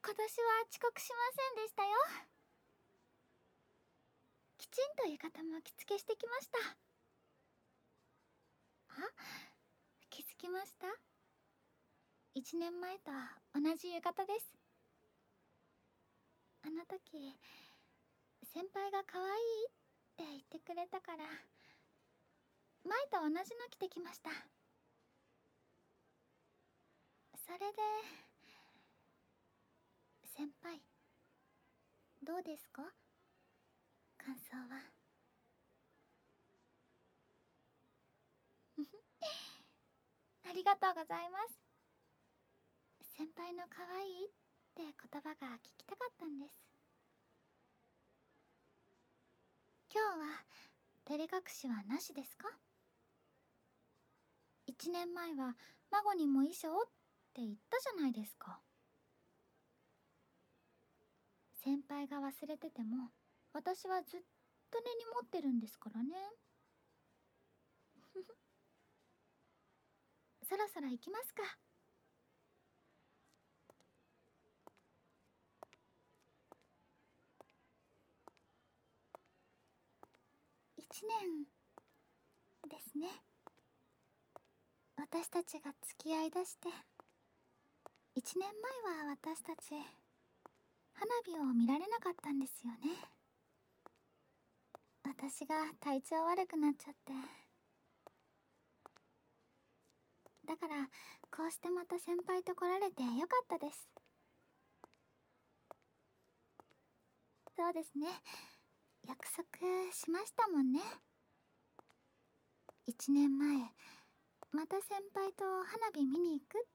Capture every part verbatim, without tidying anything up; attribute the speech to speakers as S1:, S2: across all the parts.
S1: 今年は遅刻しませんでしたよ。きちんと浴衣も着付けしてきました。あ、気づきました？一年前と同じ浴衣です。あの時先輩が可愛いって言ってくれたから前と同じの着てきました。それで先輩どうですか？感想は。ありがとうございます。先輩の可愛いって言葉が聞きたかったんです。今日は照れ隠しはなしですか？一年前は孫にも衣装って言ったじゃないですか。先輩が忘れてても私はずっと根に持ってるんですからね。そろそろ行きますか。一年ですね。私たちが付き合いだして一年前は私たち花火を見られなかったんですよね。私が体調悪くなっちゃって。だからこうしてまた先輩と来られてよかったです。そうですね、約束しましたもんね。一年前また先輩と花火見に行くって。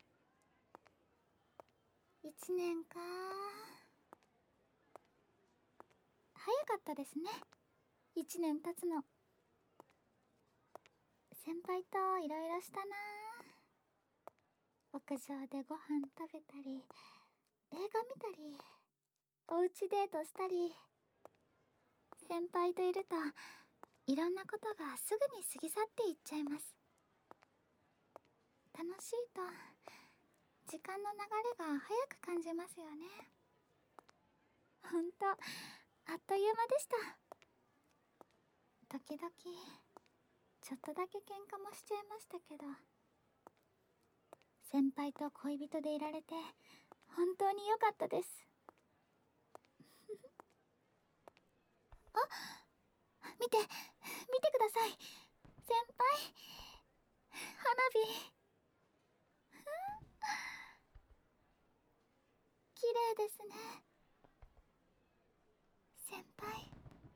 S1: 一年か。早かったですね、一年経つの。先輩といろいろしたな。屋上でご飯食べたり映画見たりおうちデートしたり。先輩といるといろんなことがすぐに過ぎ去っていっちゃいます。楽しいと時間の流れが早く感じますよね。ほんとあっという間でした。時々ちょっとだけ喧嘩もしちゃいましたけど、先輩と恋人でいられて本当に良かったです。あ、見て見てください先輩、花火綺麗ですね先輩。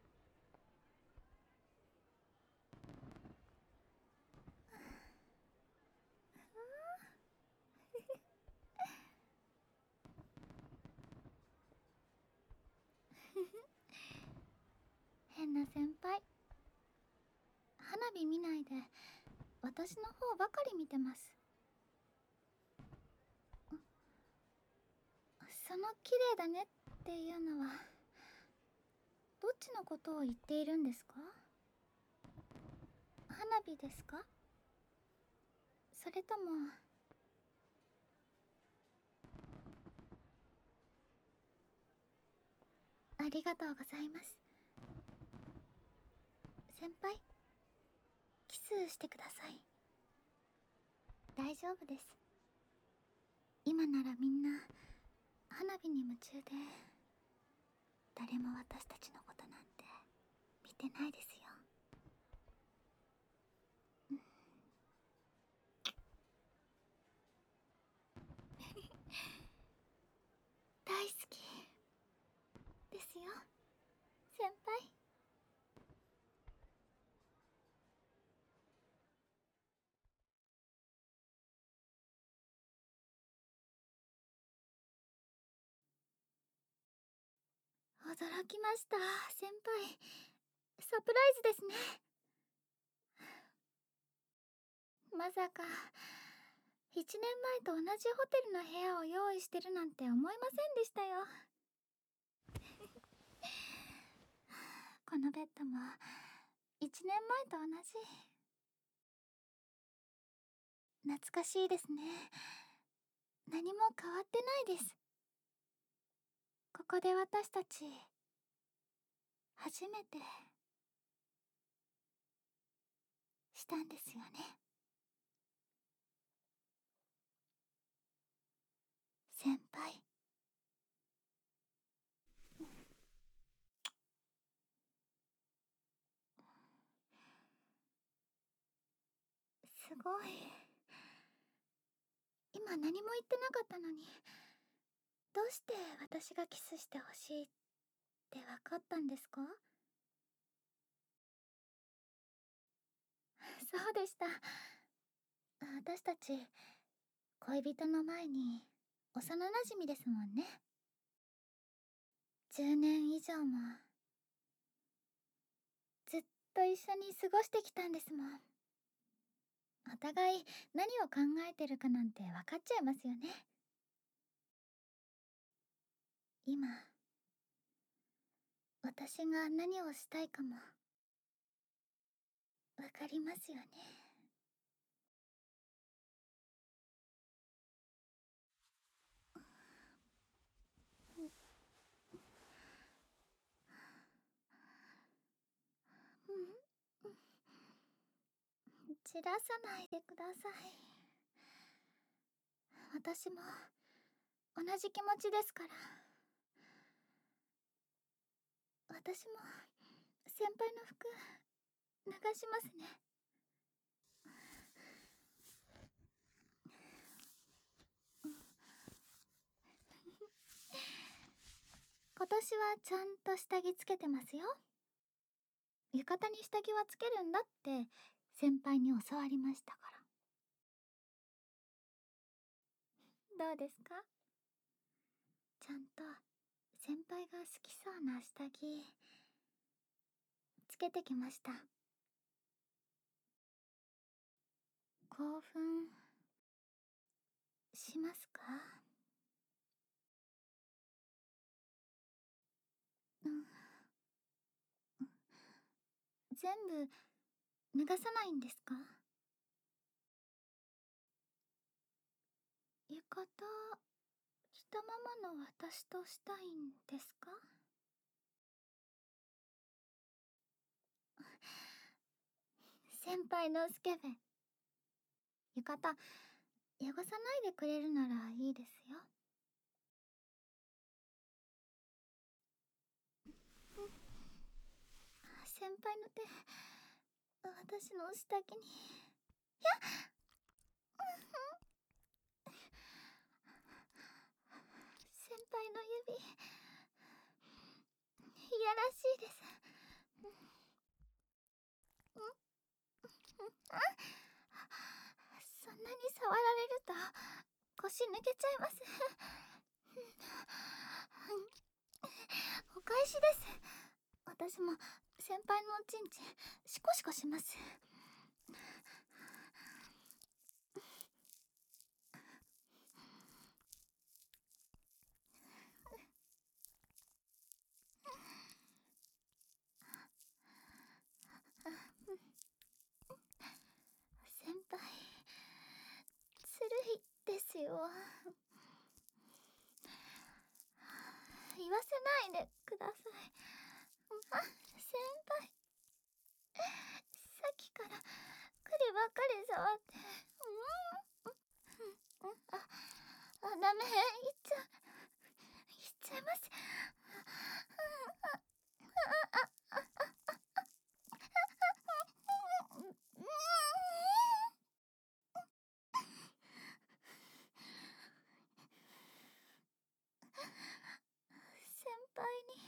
S1: 変な先輩、花火見ないで私の方ばかり見てます。その綺麗だねっていうのはどっちのことを言っているんですか？花火ですか？それともありがとうございます。先輩、キスしてください。大丈夫です。今ならみんな花火に夢中で誰も私たちのことなんて見てないですよ。大好きですよ先輩。驚きました先輩、サプライズですね。まさか一年前と同じホテルの部屋を用意してるなんて思いませんでしたよ。このベッドも一年前と同じ。懐かしいですね。 何も変わってないです。ここで私たち初めてしたんですよね。先輩。すごい。今何も言ってなかったのに、どうして私がキスしてほしいって分かったんですか？そうでした。私たち恋人の前に幼馴染ですもんね。じゅうねん以上もずっと一緒に過ごしてきたんですもん。お互い何を考えてるかなんて分かっちゃいますよね。今私が何をしたいかも分かりますよね。散らさないでください。私も同じ気持ちですから。私も先輩の服脱がしますね。今年はちゃんと下着つけてますよ。浴衣に下着はつけるんだって先輩に教わりましたから。どうですか？ちゃんと先輩が好きそうな下着つけてきました。興奮しますか？うん。全部脱がさないんですか？浴衣着たままの私としたいんですか？先輩のスケベ、浴衣汚さないでくれるならいいですよ。先輩の手私の下着に。やっ先輩の指いやらしいです。そんなに触られると腰抜けちゃいます。お返しです。私も先輩のおちんちんシコシコします。先輩ずるいですよ。言わせないでください。あ、先輩さっきからクリばっかり触って。うん、あ、あ、ダメ、いっちゃいっちゃいます。先輩に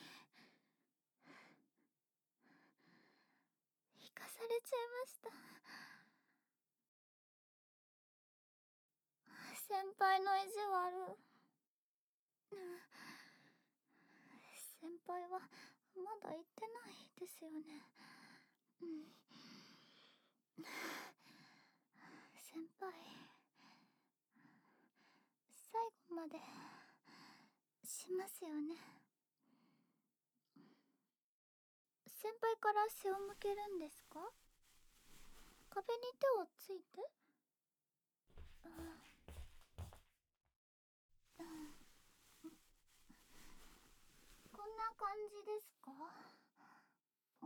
S1: 引かされちゃいました。先輩の意地悪。先輩はまだ言ってないですよね。うん、先輩最後までしますよね。先輩から背を向けるんですか？壁に手をついて？ 感じですか？うん。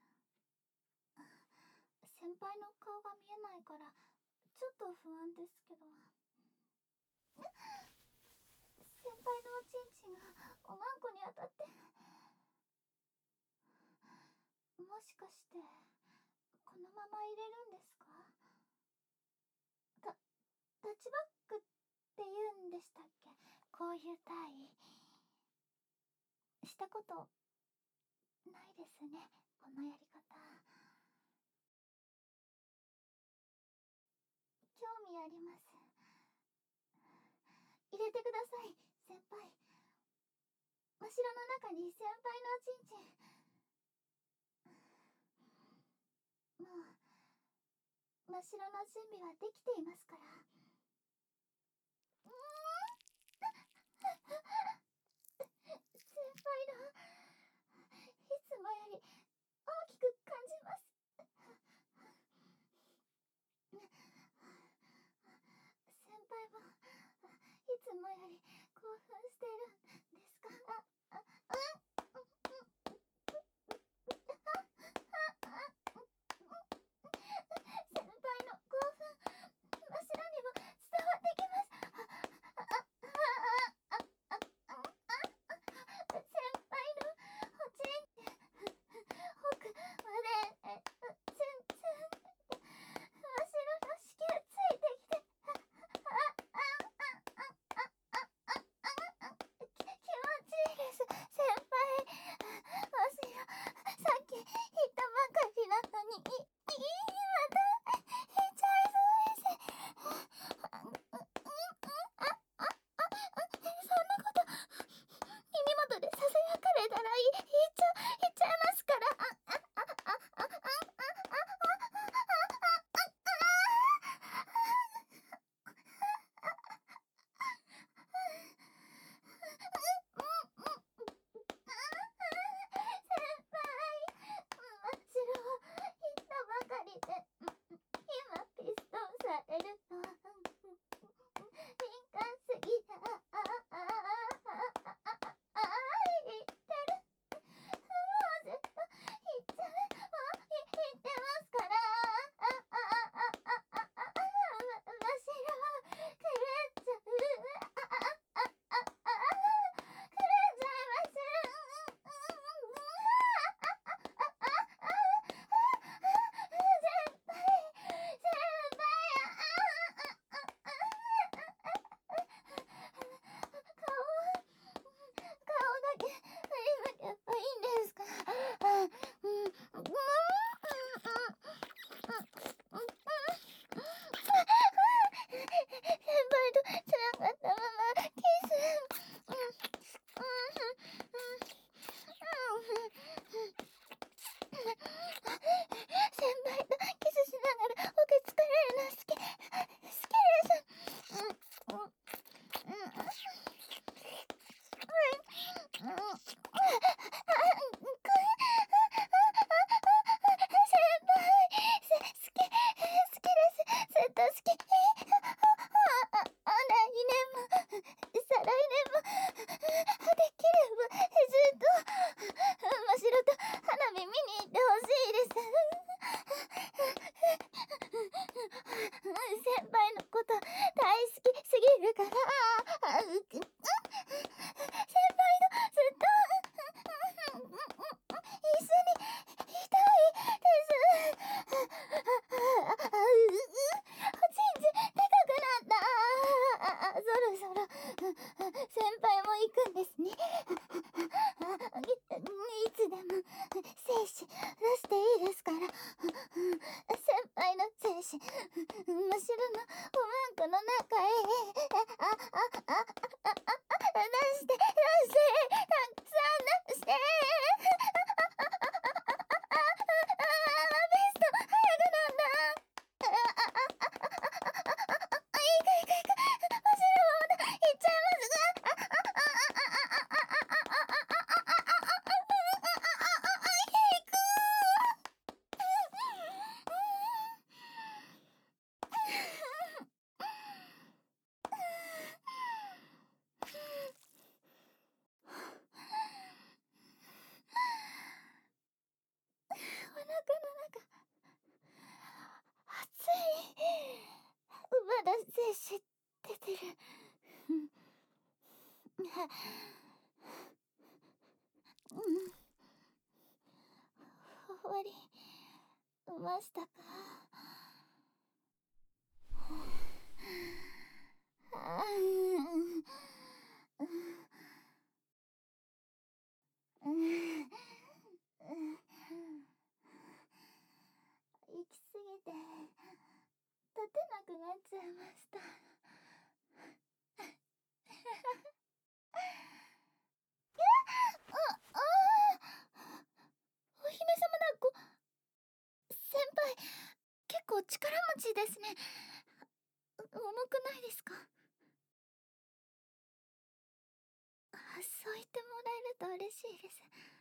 S1: 先輩の顔が見えないからちょっと不安ですけど。先輩のおちんちんがおまんこに当たって、もしかしてこのまま入れるんですか？たタッチバックって言うんでしたっけ？こういう体位したことないですね、このやり方。興味あります。入れてください、先輩。真っ白の中に先輩のおちんちん。もう真っ白の準備はできていますから。うーん先輩のいつもより大きく感じます。先輩もいつもより興奮してるんですか？あ、あ、先輩の興奮、真っ白にも伝わってきます。先輩のおちん奥までツンツン真っ白の子宮ついてきて、き気持ちいいです、先輩。真っ白、さっき言ったばかりなのに、い、い、また言っちゃいそうです。そんなこと耳元でささやかれたらい言っちゃ言っちゃいますから。あ、あ、あ、あ、あ、あ、あ、先輩、真っ白を言ったばかりで今ピストンされると敏感すぎた。あ、あ、あ、あ、あ、あ、あ、言ってる。もうずっと言っちゃう。もう言ってますから。あ、あ、あ、あ、あ、あ、あ、真っ白狂っちゃう。あ、あ、あ、あ、あ、狂っちゃいます。先輩、先輩、顔、顔だけ振り向けばいいんですか？あ、うん、うん、うん、うん、先輩とつながったままキス。うん、うん、うん、先輩とキスしながら僕疲れるの好き、好きです。うん、うん、うん、うん、うん、うん、先輩、好き、好きです。ずっと好き。あ、あ、来年も再来年もできればずっと真っ白と花火見に行ってほしいです。先輩のこと大好きすぎるから、先輩とずっと一緒にいたいです。おちんちんでかくなった。そろそろ先輩も行くんですね。いつでも精子出していいですから。先輩の精子真っ白のおまんこの中へあ、あ、あ、あ、あ、出して出してたくさん出して。ベスト早くなんだ。あ、あ、あ、あ、あ、あ、あ、あ、いくいくいく。真っ白もまた行っちゃいますが。あ、あ、あ、あ、あ、あ、あ、あ、あ、あ、あ、あ、あ、あ、あ、あ、あ、いく。 知っててる。うん。終わりましたか？うん。行き過ぎて立てなくなっちゃいました。あ、ああ、お姫様だ。ご先輩、結構力持ちですね。重くないですか？あ、そう言ってもらえると嬉しいです。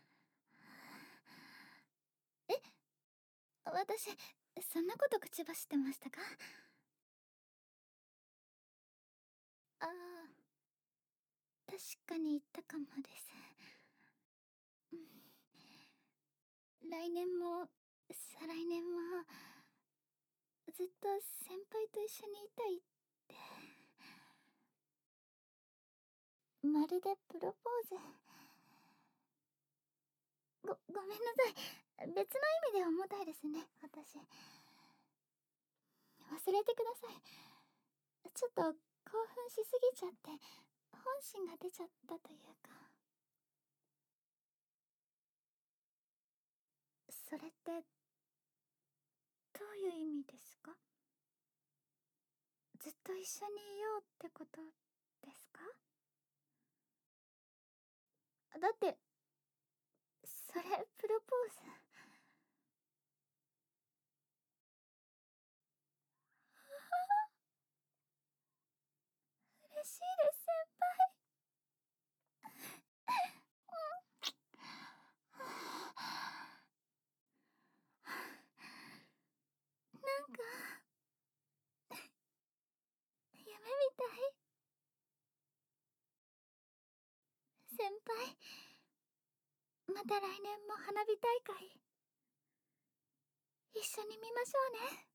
S1: え、私そんなこと口走ってましたか？ああ、確かに言ったかもです。うん、来年も再来年もずっと先輩と一緒にいたいって。まるでプロポーズ。ご、ごめんなさい。別の意味で重たいですね、私。忘れてください。ちょっと興奮しすぎちゃって本心が出ちゃったというか。それってどういう意味ですか？ずっと一緒にいようってことですか？だってそれプロポーズ。嬉しいです先輩。なんか夢みたい。先輩、また来年も花火大会一緒に見ましょうね。